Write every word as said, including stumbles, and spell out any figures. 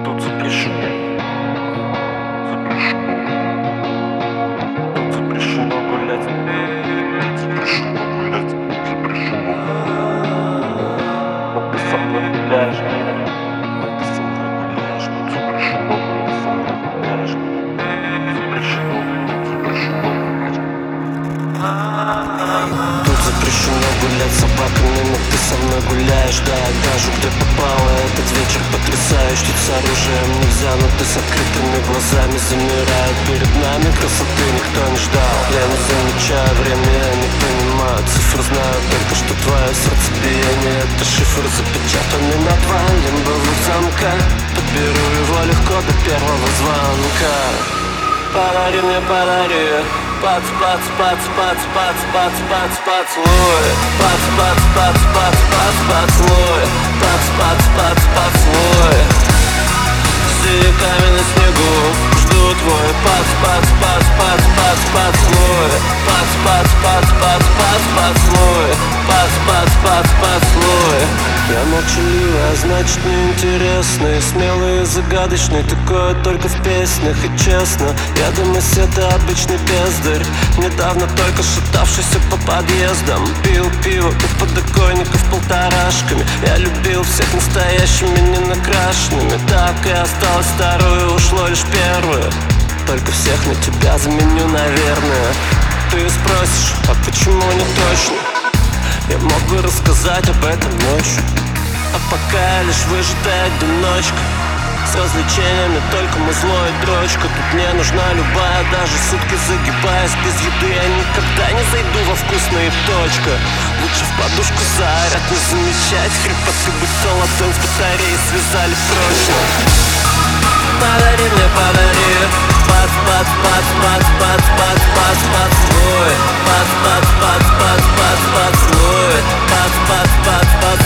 Тут запрещено. Тут запрещено гулять. Запрещено гулять. Запрещено. Но ты со мной гуляешь. Но ты со мной гуляешь. Тут запрещено. Ты со мной гуляешь. Запрещено. Запрещено гулять. Тут запрещено гулять с собаками, но ты со мной гуляешь. Да, я гажу, где попало. Этот вечер потрясающий. Тут с оружием нельзя, но ты с открытыми глазами замирает перед нами. Красоты никто не ждал. Я не замечаю время, я не понимаю цифр, знаю только, что твое сердцебиение — это шифр, запечатанный на два лимбовых замка. Подберу его легко до первого звонка. Подари мне, подари Пац, пац, пац, пац, пац, пац, пац, поцелуй. Пац, пац, пац, пац, пац, поцелуй. Пац, пац, пац, поцелуй. Сидя камень на снегу, жду твой пац, пац, пац, пац, пац, поцелуй. Пац, пац, пац, пац, пац, поцелуй. Пац, пац, пац, поцелуй. Я молчаливый, а значит неинтересный, смелый и загадочный, такое только в песнях. И честно, я думаю, это обычный бездарь, недавно только шатавшийся по подъездам. Пил пиво у подоконников полторашками. Я любил всех настоящими, не накрашенными. Так и осталось второе, ушло лишь первое. Только всех на тебя заменю, наверное. Ты спросишь, а почему не точно? Я мог бы рассказать об этом ночью, а пока я лишь выжатая одиночка. С развлечениями только музло и дрочка. Тут мне нужна любая, даже сутки загибаясь. Без еды я никогда не зайду во вкусные точка. Лучше в подушку заорать, не замечать хрипоты, будь то ладонь с батареей связали прочно. Подари мне, подари Пац, пац, пац, пац, пац, пац, пац, поцелуй. Пац, пац, пац, пац, пац, поцелуй. Пац, пац, пац, пац,